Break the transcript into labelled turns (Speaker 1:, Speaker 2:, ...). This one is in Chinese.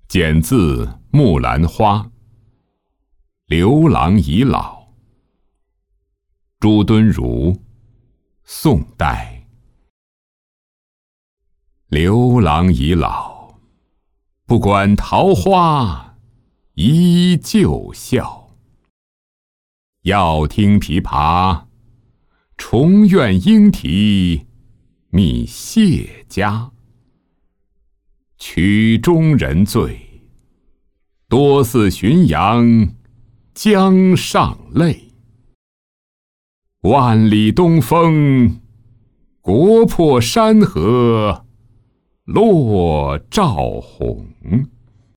Speaker 1: 简自《木兰花》。刘郎已老。朱敦儒，宋代。刘郎已老，不管桃花，依旧笑。要听琵琶，重怨莺啼觅谢家。曲中人醉，多似浔阳江上泪。万里东风，国破山河落照红。